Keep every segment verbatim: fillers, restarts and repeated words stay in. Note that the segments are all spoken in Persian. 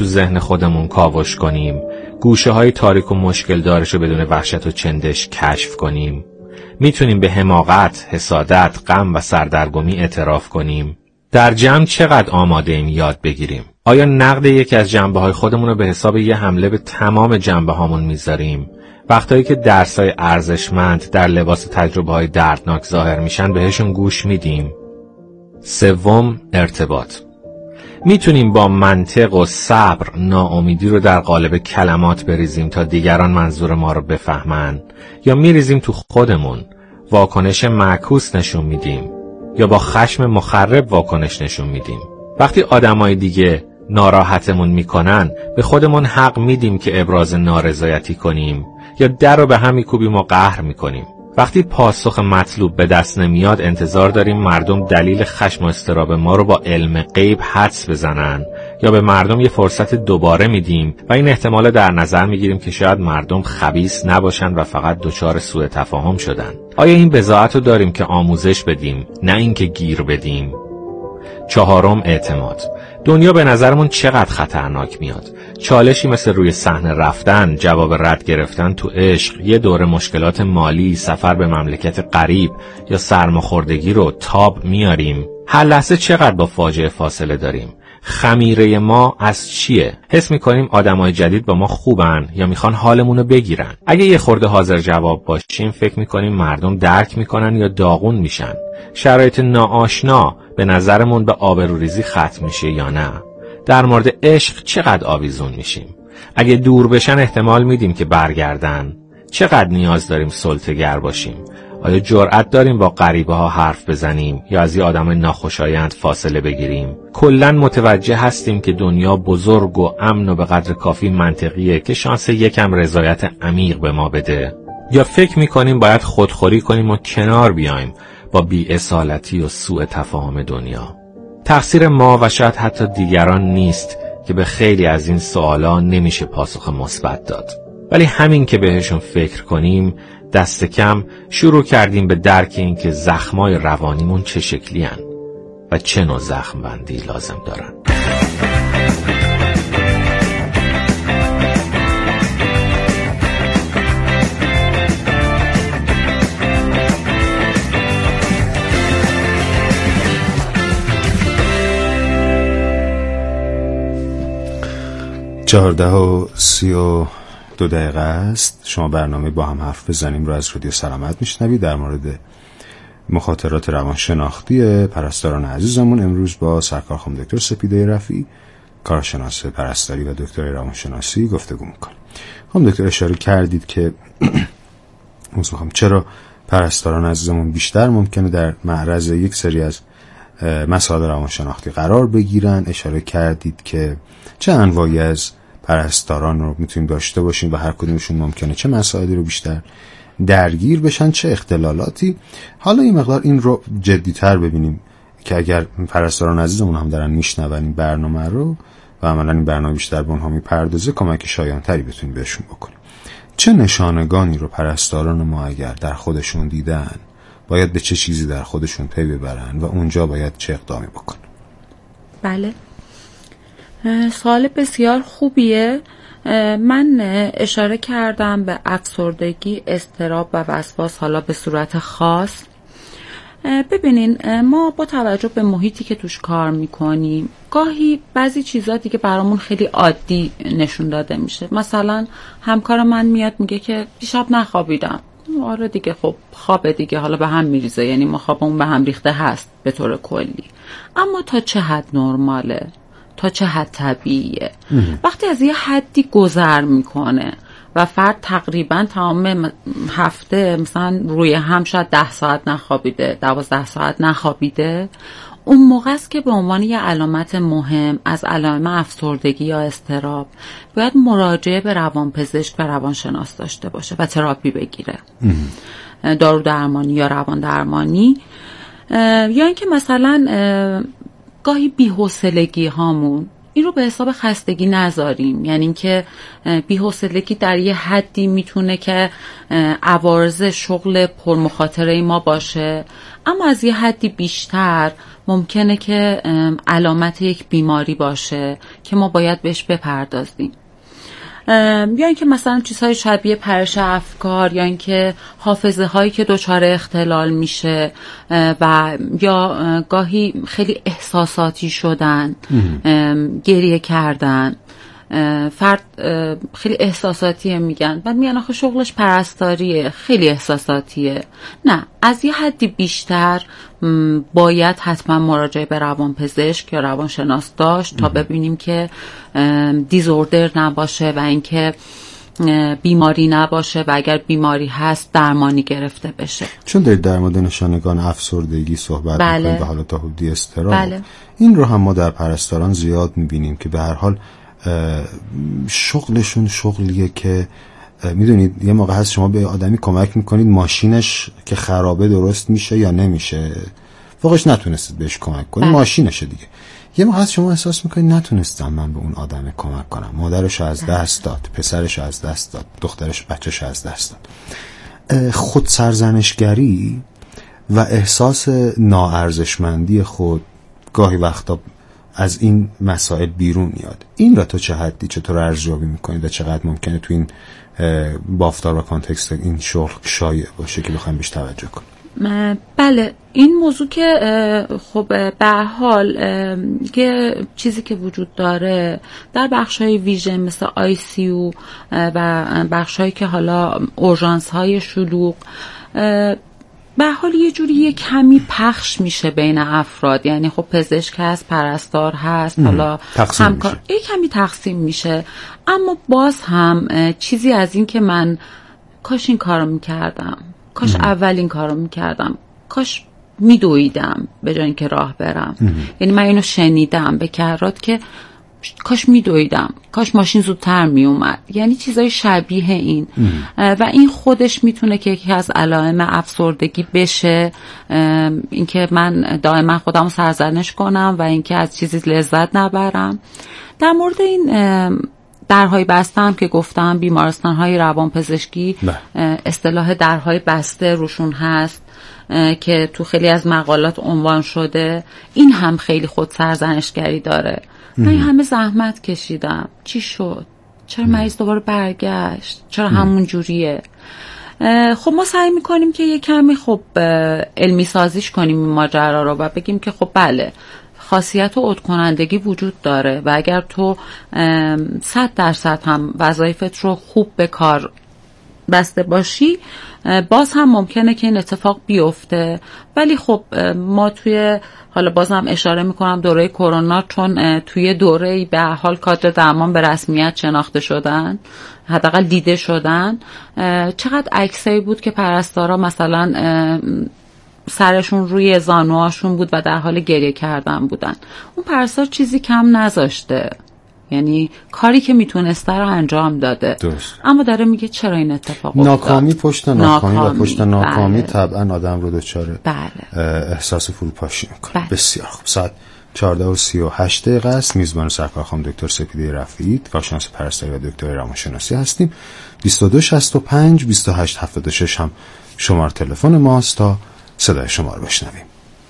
تو ذهن خودمون کاوش کنیم؟ گوشه های تاریک و مشکل دارش رو بدون وحشت و چندش کشف کنیم؟ میتونیم به حماقت، حسادت، غم و سردرگمی اعتراف کنیم؟ در جمع چقدر آماده ایم یاد بگیریم؟ آیا نقد یکی از جنبه های خودمون رو به حساب یه حمله به تمام جنبه هامون میذاریم؟ وقتایی که درسای ارزشمند در لباس تجربه های دردناک ظاهر میشن بهشون گوش میدیم؟ سوم، ارتباط. میتونیم با منطق و صبر ناامیدی رو در قالب کلمات بریزیم تا دیگران منظور ما رو بفهمن، یا میریزیم تو خودمون، واکنش معکوس نشون میدیم، یا با خشم مخرب واکنش نشون میدیم؟ وقتی آدمای دیگه ناراحتمون میکنن به خودمون حق میدیم که ابراز نارضایتی کنیم، یا در رو به هم میکوبیم و قهر میکنیم؟ وقتی پاسخ مطلوب به دست نمیاد انتظار داریم مردم دلیل خشم و اضطراب ما رو با علم غیب حدس بزنن، یا به مردم یه فرصت دوباره میدیم و این احتمال در نظر میگیریم که شاید مردم خبیث نباشن و فقط دچار سوء تفاهم شدن؟ آیا این بضاعت رو داریم که آموزش بدیم، نه اینکه گیر بدیم؟ چهارم، اعتماد. دنیا به نظرمون چقدر خطرناک میاد. چالشی مثل روی صحنه رفتن، جواب رد گرفتن تو عشق، یه دوره مشکلات مالی، سفر به مملکت غریب یا سرماخوردگی رو تاب میاریم. هر لحظه چقدر با فاجعه فاصله داریم. خمیره ما از چیه؟ حس میکنیم آدمای جدید با ما خوبن یا میخوان حالمونو بگیرن؟ اگه یه خورده حاضر جواب باشیم فکر میکنیم مردم درک میکنن یا داغون میشن. شرایط ناآشنا به نظرمون به آبروریزی ختم میشه یا نه؟ در مورد عشق چقدر آویزون میشیم؟ اگه دور بشن احتمال میدیم که برگردن؟ چقدر نیاز داریم سلطه‌گر باشیم؟ آیا جرأت داریم با غریبه ها حرف بزنیم یا از یه آدم ناخوشایند فاصله بگیریم؟ کلاً متوجه هستیم که دنیا بزرگ و امن و به قدر کافی منطقیه که شانس یکم رضایت عمیق به ما بده؟ یا فکر میکنیم باید خودخوری کنیم و کنار بیایم با بی‌اصالتی و سوء تفاهم دنیا؟ تقصیر ما و شاید حتی دیگران نیست که به خیلی از این سوالا نمیشه پاسخ مثبت داد، ولی همین که بهشون فکر کنیم دست کم شروع کردیم به درک این که زخمای روانیمون چه شکلی هن و چه نوع زخم بندی لازم دارن. چهارده و سی و دو دقیقه است. شما برنامه با هم حرف بزنیم رو از رادیو سلامت میشنوید در مورد مخاطرات روانشناختی پرستاران عزیزمون. امروز با سرکار خانم دکتر سپیده رفیعی، کارشناس پرستاری و دکتر روانشناسی گفتگو میکنیم. خانم دکتر اشاره کردید که میخوام چرا پرستاران عزیزمون بیشتر ممکنه در معرض یک سری از مسائل روانشناختی قرار بگیرن. اشاره کردید که چه انواعی از پرستاران رو میتونیم داشته باشیم و هر کدومشون ممکنه چه مسائلی رو بیشتر درگیر بشن، چه اختلالاتی. حالا این مقدار این رو جدی‌تر ببینیم که اگر پرستاران عزیزمون هم دارن میشنون این برنامه رو و عملاً این برنامه بیشتر به اونها میپردازه، کمک شایان‌تری بتونیم بهشون بکنیم. چه نشانگانی رو پرستاران ما اگر در خودشون دیدن باید به چه چیزی در خودشون پی ببرن و اونجا باید چه اقدامی بکنن؟ بله، سوال بسیار خوبیه. من اشاره کردم به افسردگی، اضطراب و وسواس حالا به صورت خاص. ببینین، ما با توجه به محیطی که توش کار میکنیم گاهی بعضی چیزا دیگه برامون خیلی عادی نشون داده میشه. مثلا همکار من میاد میگه که دیشب نخوابیدم. آره دیگه، خب خوابه دیگه، حالا به هم میریزه، یعنی ما خوابمون به هم ریخته هست به طور کلی. اما تا چه حد نرماله؟ تا چه حد طبیعیه؟ وقتی از یه حدی گذر میکنه و فرد تقریبا تمام هفته مثلا روی هم شاید ده ساعت نخوابیده، دوازده ساعت نخوابیده، اون موقع است که به عنوان یه علامت مهم از علائم افسردگی یا اضطراب باید مراجعه به روانپزشک و روانشناس داشته باشه و تراپی بگیره، دارو درمانی یا روان درمانی. یا اینکه مثلا گاهی بی‌حوصلگی هامون این رو به حساب خستگی نذاریم، یعنی اینکه بی‌حوصلگی در یه حدی میتونه که عوارض شغل پرمخاطره ما باشه، اما از یه حدی بیشتر ممکنه که علامت یک بیماری باشه که ما باید بهش بپردازیم. یا اینکه مثلا چیزهای شبیه پرش افکار، یا اینکه حافظه هایی که دچار اختلال میشه و یا گاهی خیلی احساساتی شدن، گریه کردن. فرد خیلی احساساتیه میگن، بعد میگن آخه شغلش پرستاریه، خیلی احساساتیه. نه، از یه حدی بیشتر باید حتما مراجعه به روانپزشک یا روانشناس داشت تا ببینیم که دیزوردر نباشه و اینکه بیماری نباشه و اگر بیماری هست درمانی گرفته بشه. چون دارید در مورد نشانگان افسردگی صحبت بله. می‌کنید و حالا تا حدودی اضطراب، بله. این رو هم ما در پرستاران زیاد می‌بینیم که به هر حال شغلشون شغلیه که میدونید یه موقع هست شما به آدمی کمک میکنید ماشینش که خرابه درست میشه یا نمیشه، واقعش نتونستید بهش کمک کنید، ماشینشه دیگه. یه موقع هست شما احساس میکنید نتونستم من به اون آدم کمک کنم، مادرش از دست داد، پسرش از دست داد، دخترش بچهش از دست داد. خود سرزنشگری و احساس ناارزشمندی خود گاهی وقتا از این مسائل بیرون میاد. این را تو چه حدی چطور ارزیابی میکنید و چقدر ممکنه تو این بافتار و کانتکست این شغل شایع باشه که بخوایم بهش توجه کنیم؟ بله، این موضوع که خب به هر حال یه چیزی که وجود داره در بخش‌های ویژه مثل آی سی یو و بخش‌هایی که حالا اورژانس‌های شلوغ به حال یه جوری یه کمی پخش میشه بین افراد، یعنی خب پزشک هست، پرستار هست، حالا همکار، یه کمی تقسیم میشه. اما باز هم چیزی از این که من کاش این کارو میکردم، کاش ام. اول این کارو میکردم، کاش میدویدم به جای اینکه راه برم. ام. یعنی من اینو شنیدم به کرات که کاش میدویدم، کاش ماشین زودتر میومد، یعنی چیزای شبیه این. و این خودش میتونه که یکی از علائم افسردگی بشه، اینکه من دائما خودم سرزنش کنم و اینکه از چیزی لذت نبرم. در مورد این درهای بسته هم که گفتم، بیمارستان‌های روانپزشکی اصطلاح درهای بسته روشون هست که تو خیلی از مقالات عنوان شده. این هم خیلی خود سرزنشگری داره. من همه زحمت کشیدم، چی شد؟ چرا مریض دوباره برگشت؟ چرا همون جوریه؟ خب ما سعی میکنیم که یه کمی خب علمی سازیش کنیم این ماجرا رو و بگیم که خب بله، خاصیت و عدکنندگی وجود داره و اگر تو صد درصد هم وظایفت رو خوب به کار بسته باشی باز هم ممکنه که این اتفاق بیفته. ولی خب ما توی، حالا بازم اشاره میکنم دوره کرونا، چون توی دوره به حال کادر درمان به رسمیت شناخته شدن، حداقل دیده شدن، چقدر عکسایی بود که پرستارا مثلا سرشون روی زانوهاشون بود و در حال گریه کردن بودن. اون پرستار چیزی کم نذاشته، یعنی کاری که میتونسته رو انجام داده. درست. اما داره میگه چرا این اتفاق افتاد. ناکامی پشت ناکامی, ناکامی و پشت ناکامی بله. طبعا آدم رو دچار بله. احساس فروپاشی میکنه. بله. بسیار خوب. ساعت چهارده و سی و هشت دقیقه است. میزبان سرکار خانم دکتر سپیده رفیعی، کارشناس پرستاری و دکتر روانشناسی هستیم. بیست و دو شصت و پنج بیست و هشت هفتاد و شش هم شماره تلفن ماست تا صدای شما رو بشنویم.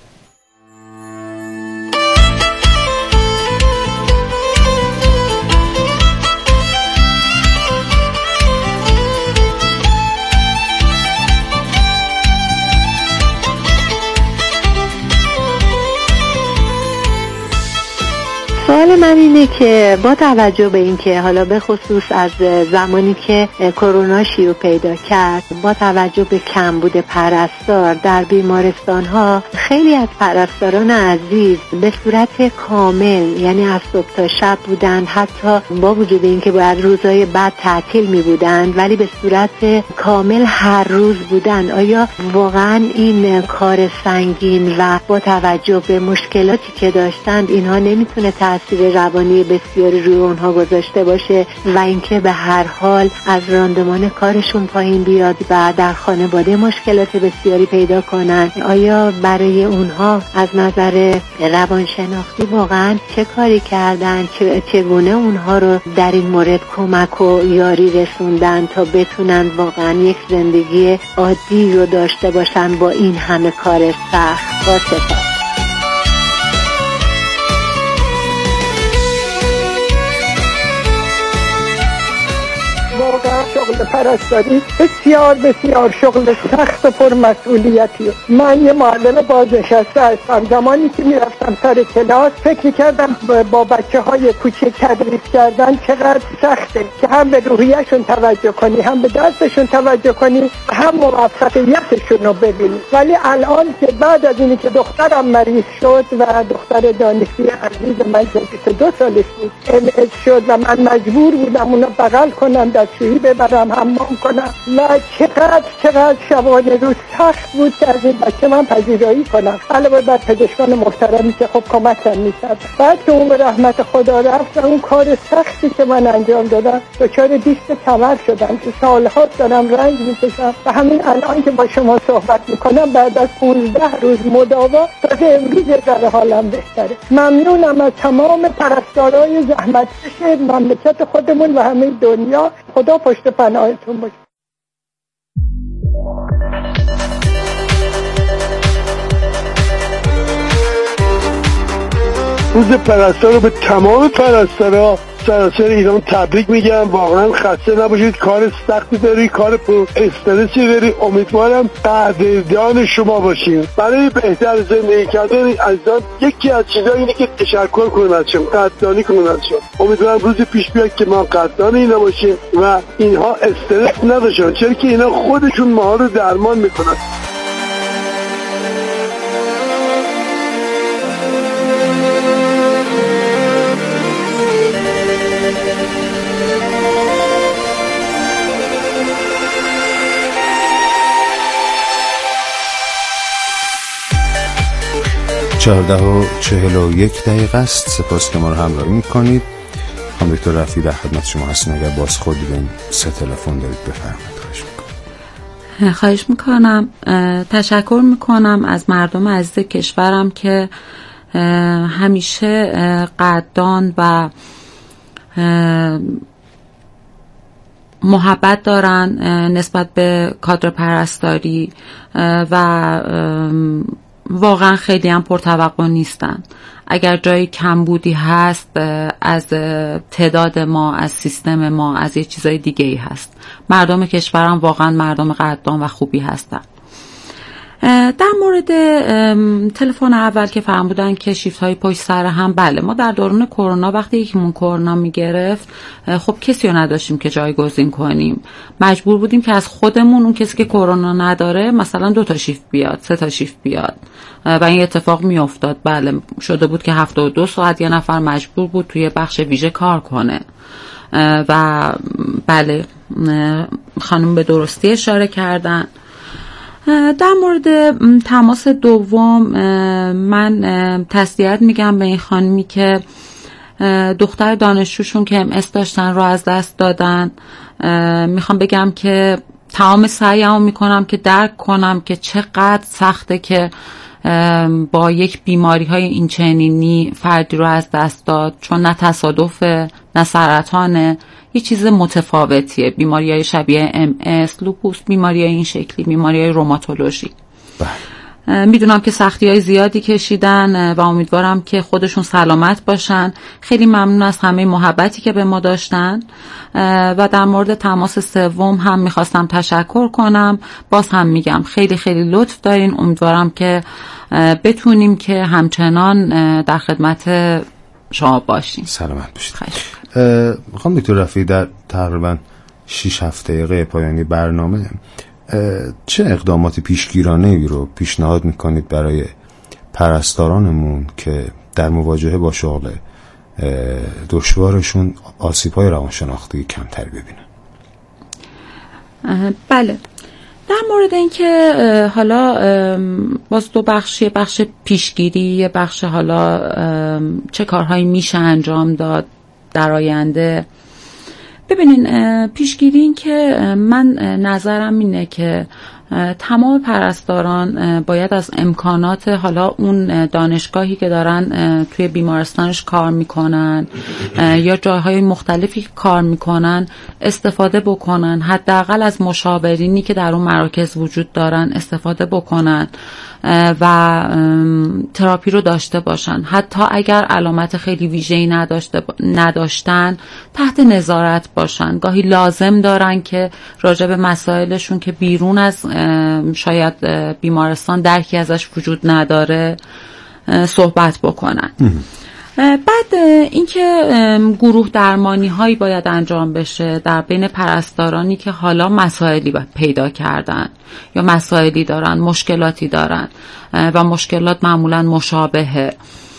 سوال من اینه که با توجه به این که حالا به خصوص از زمانی که کرونا شیوع پیدا کرد، با توجه به کمبود پرستار در بیمارستان ها، خیلی از پرستاران عزیز به صورت کامل، یعنی از صبح تا شب بودند، حتی با وجود این که باید روزهای بعد تعطیل می بودند ولی به صورت کامل هر روز بودند. آیا واقعا این کار سنگین و با توجه به مشکلاتی که داشتند اینها نمیتونه تأثیر تاثیر روانی بسیاری روی اونها گذاشته باشه و اینکه به هر حال از راندمان کارشون پایین بیاد و در خانواده مشکلات بسیاری پیدا کنن. آیا برای اونها از نظر روانشناختی واقعا چه کاری کردن، چگونه اونها رو در این مورد کمک و یاری رسوندن تا بتونن واقعا یک زندگی عادی رو داشته باشن با این همه کار سخت؟ با سپاس. واقعا شغل پرستاری بسیار بسیار شغل سخت و پرمسئولیتیه. من یه معلم بازنشسته هستم. زمانی که میرفتم سر کلاس فکر میکردم با بچه های کوچک تدریس کردن چقدر سخته که هم به روحیه‌شون توجه کنی، هم به درسشون توجه کنی، هم موفقیتشون رو ببینی. ولی الان که بعد از اینی که دخترم مریض شد و دختر دانشجوی عزیز من که بیست و دو سالش بود ام اس شد و من مجبور بودم اونو بغل کنم، دستشویی ببرم، حمام کنم و چقدر چقدر شبانه روز سخت بود که از این بچه من پذیرایی کنم. علاوه بر پزشکان محترمی که خب کمکم میکرد. بعد که اون به رحمت خدا رفت و اون کار سختی که من انجام دادم دچار دیست کمر شدم که سالها دارم رنج میکشم و همین الان که با شما صحبت میکنم بعد از پانزده روز مداوا تازه امروز یه ذره حالم بهتره. ممنونم از تمام پرستارای زحمتکش مملکت خودمون و همه دنیا. خدا پشت پناهتون باشه. روز پرستار رو به تمام پرستارا سراسر ایران تبریک میگم. واقعا خسته نباشید، کار سختی داری، کار پر استرسی داری. امیدوارم قدردان شما باشیم. برای بهتر زندگی کردن عزیزان یکی از چیزا اینه که تشکر کنیم از شما، قدردانی کنیم از شما. امیدوارم روز پیش بیاد که ما قدردان اینا باشیم و اینها استرس نداشتن، چرا که اینا خودشون ما رو درمان میکنن. چهارده و چهل و یک دقیقه است. سپاس که ما رو همراهی میکنید. خانم دکتر رفیعی در خدمت شما هستیم. اگر باز خودی به این سه تلفن دارید بفرمایید. خواهش میکنم. خواهش میکنم. تشکر میکنم از مردم عزیز کشورم که همیشه قدردان و محبت دارن نسبت به کادر پرستاری و واقعا خیلی هم پرتوقع نیستن. اگر جای کمبودی هست از تعداد ما، از سیستم ما، از یه چیزای دیگه ای هست. مردم کشورم واقعا مردم قدردان و خوبی هستن. در مورد تلفن اول که فرمودن که شیفت های پشت سر هم، بله ما در دوران کرونا وقتی یکیمون کرونا میگرفت خب کسی رو نداشتیم که جایگزین کنیم. مجبور بودیم که از خودمون اون کسی که کرونا نداره مثلا دو تا شیفت بیاد، سه تا شیفت بیاد و این اتفاق میافتاد. بله شده بود که هفتاد و دو ساعت یه نفر مجبور بود توی بخش ویژه کار کنه و بله خانم به درستی اشاره کردن. در مورد تماس دوم من تسلیت میگم به این خانمی که دختر دانشجوشون که ام اس داشتن رو از دست دادن. میخوام بگم که تمام سعیمو میکنم که درک کنم که چقدر سخته که با یک بیماری های این چنینی فردی رو از دست داد، چون نه تصادفه نه سرطانه، یه چیز متفاوتیه. بیماری های شبیه ام اس، لوپوس، بیماری های این شکلی، بیماری های روماتولوژی. میدونم که سختی های زیادی کشیدن و امیدوارم که خودشون سلامت باشن. خیلی ممنون از همه محبتی که به ما داشتن و در مورد تماس سوم هم میخواستم تشکر کنم. باز هم میگم خیلی خیلی لطف دارین. امیدوارم که بتونیم که همچنان در خدمت شما باشیم. سلامت باشید. خانم دکتر رفیعی در تقریبا شش هفت دقیقه پایانی برنامه چه اقدامات پیشگیرانه‌ای رو پیشنهاد میکنید برای پرستارانمون که در مواجهه با شغل دشوارشون آسیب‌های روانشناختی کمتر ببینن؟ بله، در مورد اینکه حالا باز دو بخشی، بخش پیشگیری، یه بخش حالا چه کارهایی میشه انجام داد در آینده. ببینین پیشگیری این که من نظرم اینه که تمام پرستاران باید از امکانات حالا اون دانشگاهی که دارن توی بیمارستانش کار میکنن یا جایهای مختلفی که کار میکنن استفاده بکنن، حداقل از مشاورینی که در اون مراکز وجود دارن استفاده بکنن و تراپی رو داشته باشن. حتی اگر علامت خیلی ویژه‌ای نداشته نداشتن تحت نظارت باشن. گاهی لازم دارن که راجع به مسائلشون که بیرون از شاید بیمارستان درکی ازش وجود نداره صحبت بکنن. بعد اینکه گروه درمانی هایی باید انجام بشه در بین پرستارانی که حالا مسائلی پیدا کردن یا مسائلی دارن، مشکلاتی دارن و مشکلات معمولا مشابهه،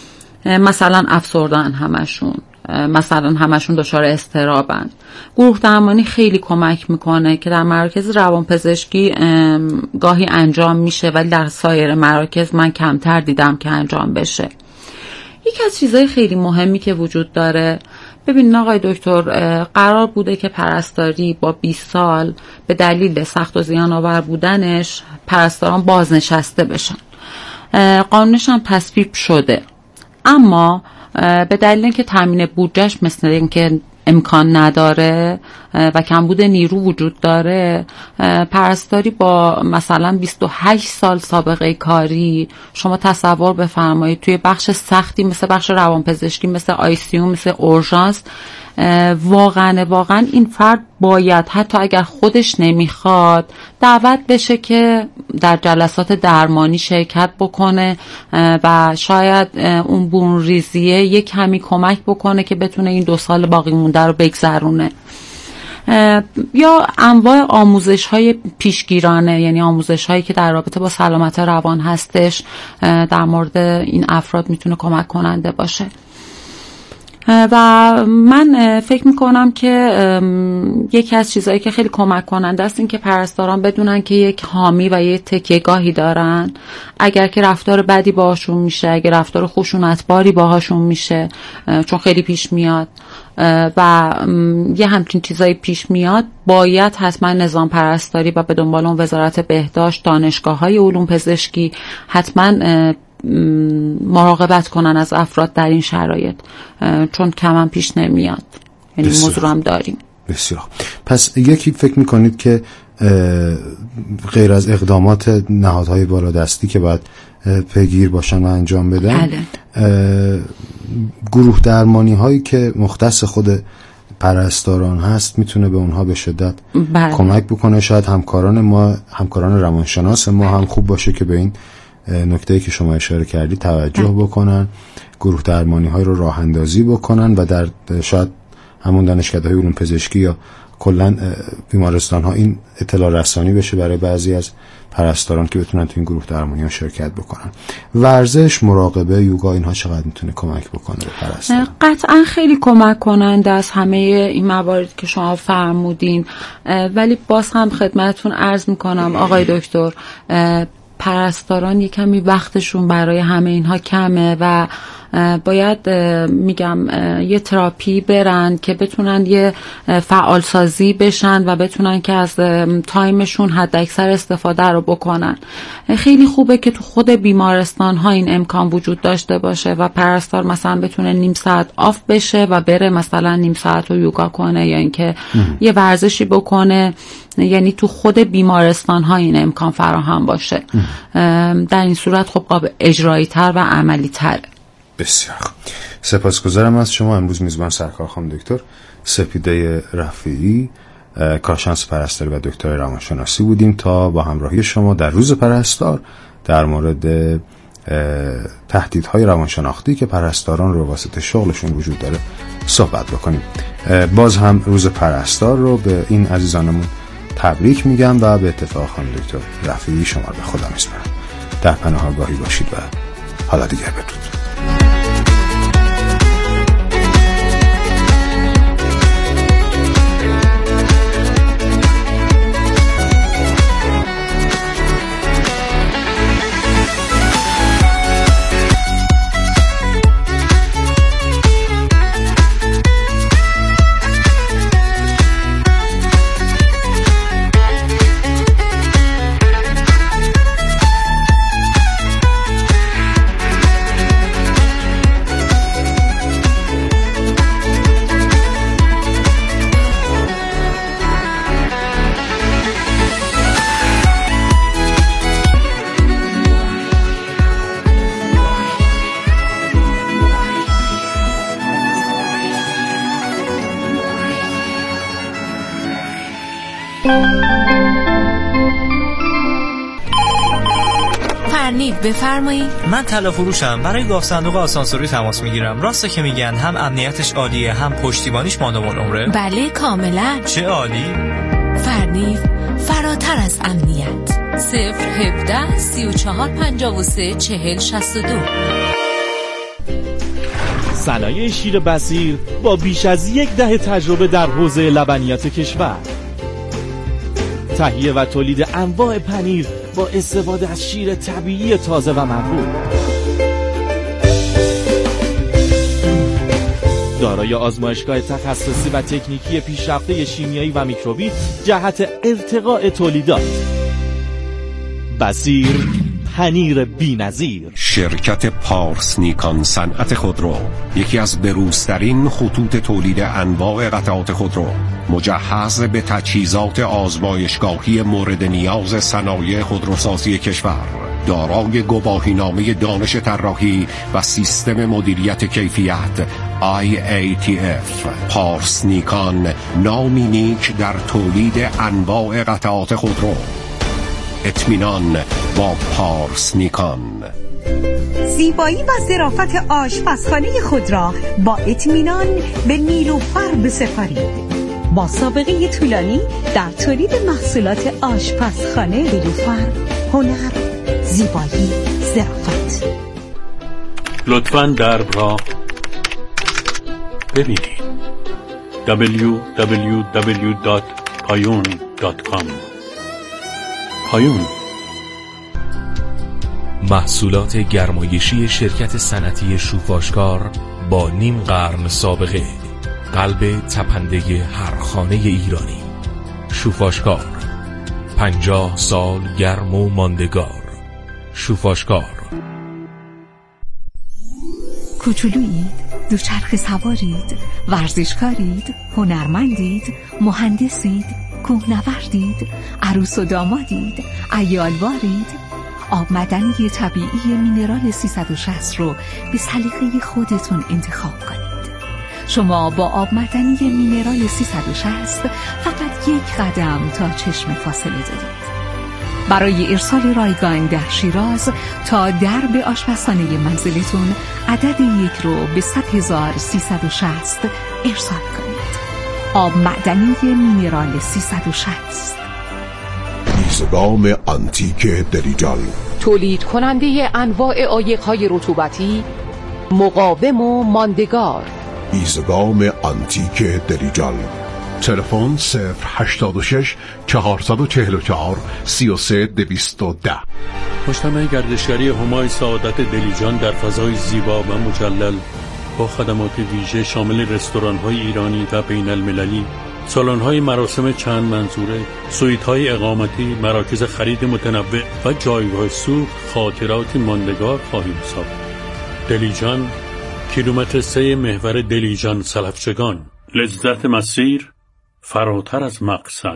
مثلا افسردن همشون، مثلا همشون دچار اضطرابن. گروه درمانی خیلی کمک میکنه که در مراکز روانپزشکی گاهی انجام میشه ولی در سایر مراکز من کمتر دیدم که انجام بشه. یکی از چیزهای خیلی مهمی که وجود داره، ببینید آقای دکتر، قرار بوده که پرستاری با بیست سال به دلیل سخت و زیان آور بودنش پرستاران بازنشسته بشن. قانونش هم تصویب شده، اما به دلیل اینکه تامین بودجهش مثل اینکه امکان نداره و کمبود نیرو وجود داره، پرستاری با مثلا بیست و هشت سال سابقه کاری، شما تصور بفرمایید توی بخش سختی مثل بخش روانپزشکی، مثل آی سی یو، مثل اورژانس، واقعا واقعا این فرد باید حتی اگر خودش نمیخواد دعوت بشه که در جلسات درمانی شرکت بکنه و شاید اون بون ریزیه یک کمی کمک بکنه که بتونه این دو سال باقی مونده رو بگذرونه. یا انواع آموزش های پیشگیرانه، یعنی آموزش هایی که در رابطه با سلامت روان هستش، در مورد این افراد میتونه کمک کننده باشه. و من فکر میکنم که یکی از چیزهایی که خیلی کمک کننده است این که پرستاران بدونن که یک حامی و یک تکیه‌گاهی دارن. اگر که رفتار بدی باهاشون میشه، اگر رفتار خشونتباری باهاشون میشه، چون خیلی پیش میاد و یه همچین چیزایی پیش میاد، باید حتما نظام پرستاری و به دنبال اون وزارت بهداشت، دانشگاه‌های علوم پزشکی حتما مراقبت کنن از افراد در این شرایط، چون کم هم پیش نمیاد. یعنی موضوع هم داریم. بسیار. پس یکی فکر میکنید که غیر از اقدامات نهادهای بالادستی که باید پیگیر باشن و انجام بدن، بله. گروه درمانی هایی که مختص خود پرستاران هست میتونه به اونها به شدت بله. کمک بکنه. شاید همکاران ما، همکاران روانشناس ما هم خوب باشه که به این نکته‌ای که شما اشاره کردی توجه بکنن، گروه درمانی های رو راه اندازی بکنن و در شاید همون دانشکده‌های علوم پزشکی یا کلا بیمارستان ها این اطلاع رسانی بشه برای بعضی از پرستاران که بتونن تو این گروه درمانی ها شرکت بکنن. ورزش، مراقبه، یوگا، اینها چقدر میتونه کمک بکنه به پرستاران؟ قطعا خیلی کمک کننده از همه این مواردی که شما فرمودین، ولی باز هم خدمتتون عرض میکنم آقای دکتر، پرستاران یک کمی وقتشون برای همه اینها کمه و باید میگم یه تراپی برن که بتونن یه فعال سازی بشن و بتونن که از تایمشون حد اکثر استفاده رو بکنن. خیلی خوبه که تو خود بیمارستان ها این امکان وجود داشته باشه و پرستار مثلا بتونه نیم ساعت آف بشه و بره مثلا نیم ساعت رو یوگا کنه یا اینکه یه ورزشی بکنه. یعنی تو خود بیمارستان ها این امکان فراهم باشه. در این صورت خب قابل اجرایی تر و عملی تر. بسیار سپاسگزارم از شما. امروز میزبان سرکار خانم دکتر سپیده رفیعی، کارشناس پرستاری و دکتر روانشناسی بودیم تا با همراهی شما در روز پرستار در مورد تهدیدهای روانشناختی که پرستاران رو واسطه شغلشون وجود داره صحبت بکنیم. باز هم روز پرستار رو به این عزیزانمون تبریک میگم و به اتفاق خانم دکتر رفیعی شما رو به خدا میسپارم. در پناه آگاهی باشید و حالا دیگر بدرود. فرنید بفرمایید. من طلا فروشم، برای گاف صندوق آسانسوری تماس میگیرم. راسته که میگن هم امنیتش عالیه هم پشتیبانیش مادام العمره؟ بله کاملا. چه عالی. فرنید فراتر از امنیت. صفر هفده سی و چهار پنجاه و سه چهل شصت و دو. صنایع شیر بصیر با بیش از یک دهه تجربه در حوزه لبنیات کشور. تهیه و تولید انواع پنیر با استفاده از شیر طبیعی تازه و مقبول. دارای آزمایشگاه تخصصی و تکنیکی پیشرفته شیمیایی و میکروبی جهت ارتقاء تولیدات. بصیر، پنیر بی‌نظیر. شرکت پارس نیکان صنعت خودرو، یکی از بروزترین خطوط تولید انواع قطعات خودرو، مجهز به تجهیزات آزمایشگاهی مورد نیاز صنایع خودروسازی کشور، دارای گواهینامه دانش طراحی و سیستم مدیریت کیفیت آی ای تی اف. پارس نیکان، نامی نیک در تولید انواع قطعات خودرو. اطمینان با پارس نیکان. زیبایی و ظرافت آشپزخانه خود را با اطمینان به نیلوفر بسپارید. با سابقه طولانی در تولید محصولات آشپزخانه، نیلوفر، هنر، زیبایی، ظرافت. لطفاً درب را ببینید. دبلیو دبلیو دبلیو دات پایون دات کام. پایون، محصولات گرمایشی شرکت صنعتی شوفاشکار با نیم قرن سابقه، قلب تپنده هر خانه ایرانی. شوفاشکار، پنجاه سال گرم و ماندگار. شوفاشکار. کوچولویید، دوچرخه سوارید، ورزشکارید، هنرمندید، مهندسید، کوهنوردید، عروس و دامادید، عیالوارید. آب معدنی طبیعی مینرال سیصد و شصت رو به سلیقه خودتون انتخاب کنید. شما با آب معدنی مینرال سیصد و شصت فقط یک قدم تا چشم فاصله دارید. برای ارسال رایگان در شیراز تا درب آشپزخانه منزلتون عدد یک رو به صد هزار سیصد و شصت ارسال کنید. آب معدنی مینرال سیصد و شصت. میزبان آنتیک دلیجان، تولید کننده انواع عایق‌های رطوبتی مقاوم و ماندگار. میزبان آنتیک دلیجان. تلفن صفر هشتاد و شش چهارصد و چهل و چهار سی و سه دویست و ده. مجتمع گردشگری همای سعادت دلیجان در فضای زیبا و مجلل با خدمات ویژه شامل رستوران‌های ایرانی و بین المللی، سالن‌های مراسم چند منظوره، سویت‌های اقامتی، مراکز خرید متنوع و جایگاه سوخت خاطرات ماندگار خواهیم ساخت. دلیجان، کیلومتر سه محور دلیجان سلفچگان. لذت مسیر فراتر از مقصد.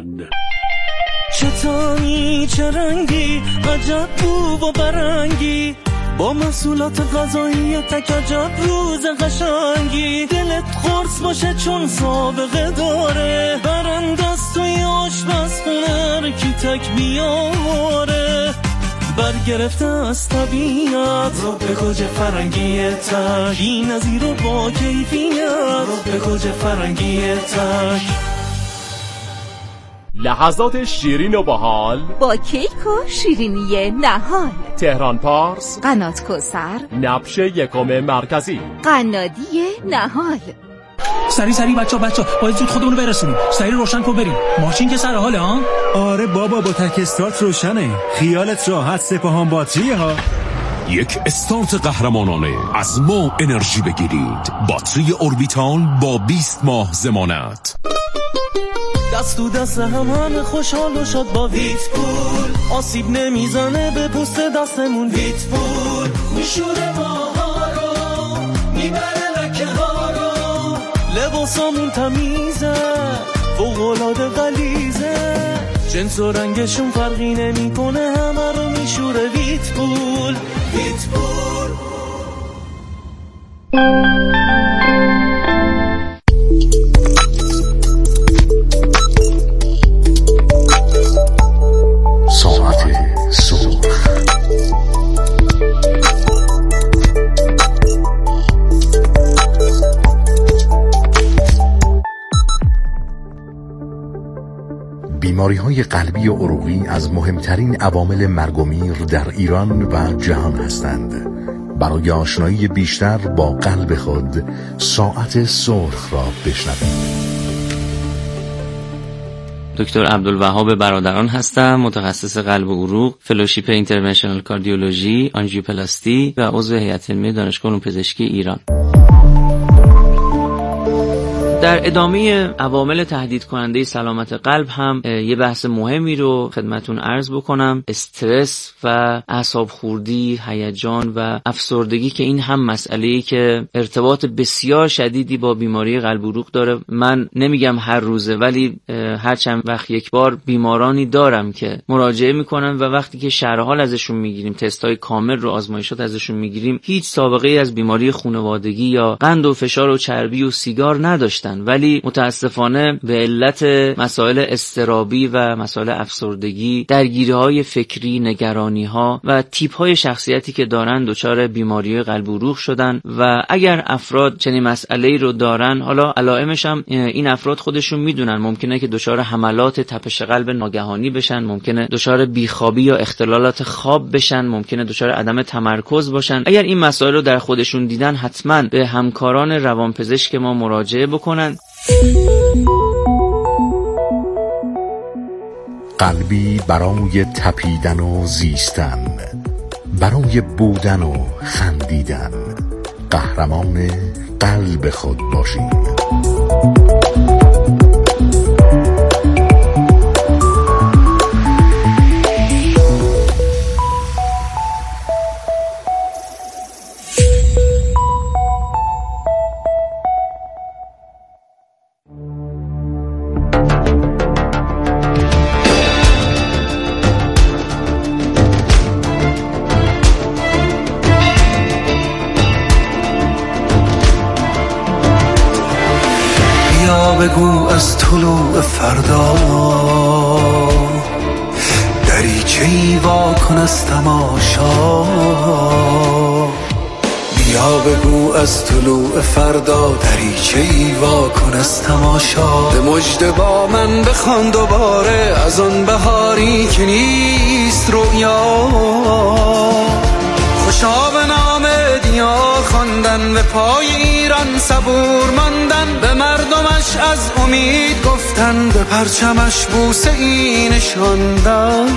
چطانی چه رنگی، عجب بو و برنگی، با محصولات غذایی تک عجب روز قشنگی. دلت خورس باشه چون سابقه داره، برندست توی آشپزخونه کی تک بیاره. برگرفته از طبیعت رو به گوجه فرنگی تک، این نظیر رو با کیفیت رو به گوجه فرنگی تک. لحظات شیرین و باحال با کیک و شیرینی نهال. تهران پارس، قنات کوثر، نبش یکم مرکزی، قنادی نهال. سری سری بچا بچا باید زود خودمونو برسونیم. سری روشن کن بریم، ماشین که سر حاله ها. آره بابا با تک استارت روشنه، خیالت راحت، سپاهان باتریه ها. یک استارت قهرمانانه از ما انرژی بگیرید. باتری اوربیتال با بیست ماه ضمانت. دست تو دست هم همه خوشحال و شاد با ویت پول، آسیب نمیزنه به پوست دستمون. ویت پول میشوره ماها رو، میبره لکه ها رو، لباسامون تمیزه فوق‌العاده غلیظه، جنس و رنگشون فرقی نمیکنه، همه رو میشوره ویت پول. ویت پول. بیماری‌های قلبی و عروقی از مهمترین عوامل مرگ و میر در ایران و جهان هستند. برای آشنایی بیشتر با قلب خود ساعت سرخ را بشنوید. دکتر عبدالوهاب برادران هستم، متخصص قلب و عروق، فلوشیپ اینترونشنال کاردیولوژی، آنژیوپلاستی و عضو هیئت علمی دانشگاه علوم پزشکی ایران. در ادامه عوامل تهدید کننده سلامت قلب هم یه بحث مهمی رو خدمتون عرض بکنم. استرس و اعصاب خوردی، هیجان و افسردگی که این هم مسئله‌ای که ارتباط بسیار شدیدی با بیماری قلب و عروق داره. من نمیگم هر روزه، ولی هر چند وقت یک بار بیمارانی دارم که مراجعه میکنن و وقتی که شرح حال ازشون میگیریم، تستای کامل رو، آزمایشات ازشون میگیریم، هیچ سابقه ای از بیماری خانوادگی یا قند و فشار و چربی و سیگار نداشتن، ولی متاسفانه به علت مسائل اضطرابی و مسائل افسردگی، درگیری‌های فکری، نگرانی‌ها و تیپ‌های شخصیتی که دارن دچار بیماری قلب و عروق شدن. و اگر افراد چنین مسئله‌ای رو دارن، حالا علائمش هم این افراد خودشون میدونن، ممکنه که دچار حملات تپش قلب ناگهانی بشن، ممکنه دچار بیخوابی یا اختلالات خواب بشن، ممکنه دچار عدم تمرکز باشن. اگر این مسائل رو در خودشون دیدن، حتما به همکاران روانپزشک ما مراجعه بکنن. قلبی برای تپیدن و زیستن، برای بودن و خندیدن، قهرمان قلب خود باشید. بگو از طلوع فردا دریچه‌ای وا کن از تماشا. بیا بگو از طلوع فردا دریچه‌ای وا کن از تماشا. به مژده با من بخوان دوباره از آن بهاری که نیست رویا. خوشا به نام دیار خواندن، به پای ایران صبور ماندن، به مردمش از امید گفتن، به پرچمش بوسه ای نشاندن.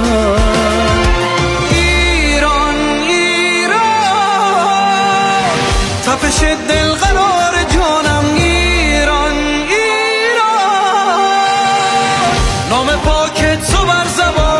ایران ایران تپش دل قرار جانم. ایران ایران نام پاک تو بر زبان.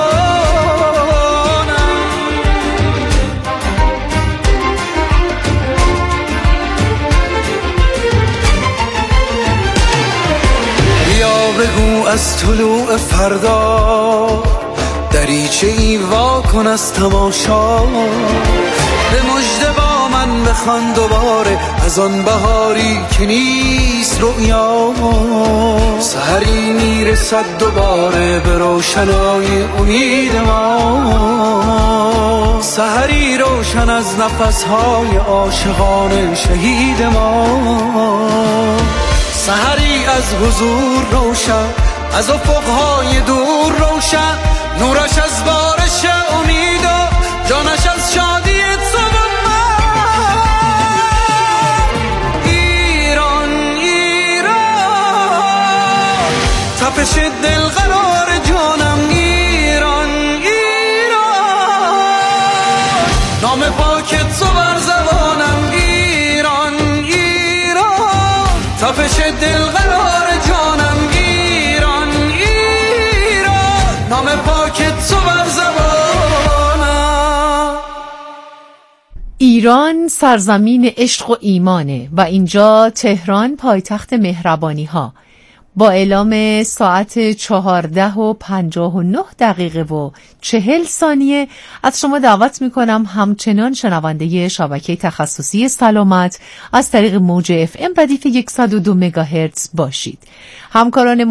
بگو از طلوع فردا دریچه‌ای وا کن از تماشا. به مژده با من بخوان دوباره از آن بهاری که نیست رویا. سحری میرسد دوباره به روشنای امید ما، سحری روشن از نفسهای عاشقان شهید ما. سحری از حضور روشن، از افقهای دور روشن، نورش از بارش امید و جانش از شادی تو و من. ایران ایران تپش دل قرار جانم. ایران ایران نام پاک تو بر زبانم. ایران ایران تپش دل قرار جانم. ایران ایران نام پاک تو بر زبانم. ایران سرزمین عشق و ایمانه و اینجا تهران پایتخت مهربانی ها. با اعلام ساعت چهارده و پنجاه و نه دقیقه و چهل ثانیه از شما دعوت میکنم همچنان شنونده شبکه تخصصی سلامت از طریق موج اف ام ردیف صد و دو مگاهرتز باشید. همکاران